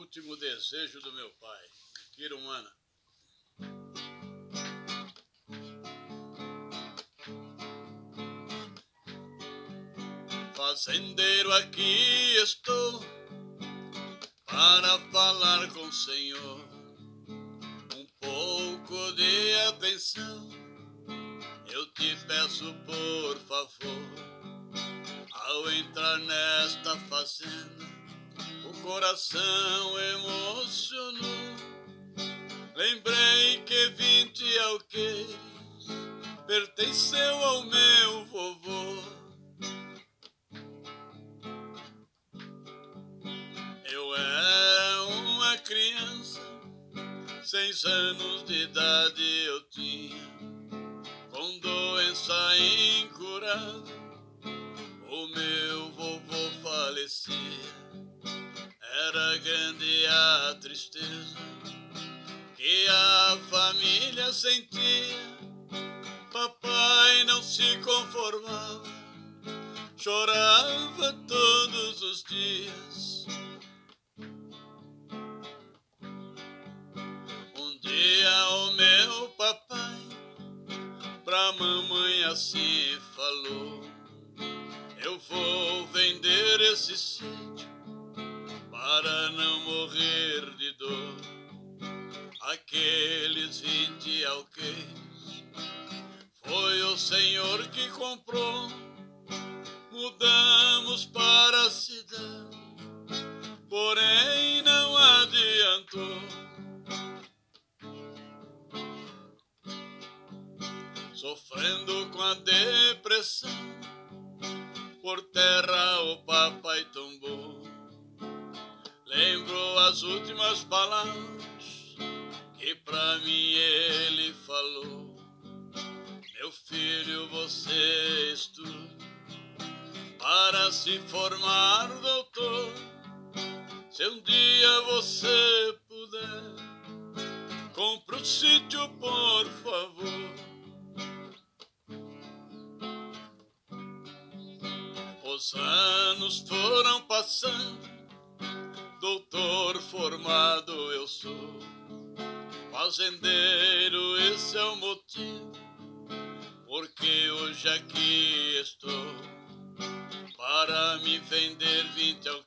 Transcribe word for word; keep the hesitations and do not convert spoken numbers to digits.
último desejo do meu pai, Quirumana. Fazendeiro, aqui estou para falar com o Senhor. Um pouco de atenção eu te peço, por favor. Ao entrar nesta fazenda, o coração emocionou. Lembrei que vinte alqueires pertenceu ao meu vovô. Eu era uma criança, seis anos de idade eu tinha, com doença incurável o meu vovô falecia. Era grande a tristeza que a família sentia. Papai não se conformava, chorava todos os dias. Um dia o meu papai pra mamãe assim falou: eu vou vender esse sítio para não morrer de dor. Aqueles vinte alqueires foi o Senhor que comprou. Mudamos para a cidade, porém não adiantou. Sofrendo com a depressão, por terra o papai tombou. Lembro as últimas palavras que pra mim ele falou: meu filho, você estuda para se formar doutor. Se um dia você puder, compre o sítio, por favor. Os anos foram passando, doutor formado eu sou. Fazendeiro, esse é o motivo porque hoje aqui estou. Para me vender vinte alqueires